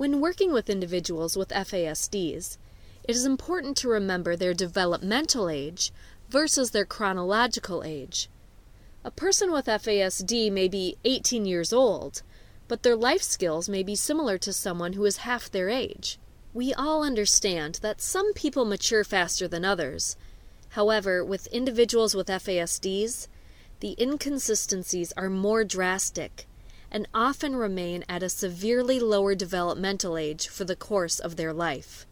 When working with individuals with FASDs, it is important to remember their developmental age versus their chronological age. A person with FASD may be 18 years old, but their life skills may be similar to someone who is half their age. We all understand that some people mature faster than others. However, with individuals with FASDs, the inconsistencies are more drastic and often remain at a severely lower developmental age for the course of their life.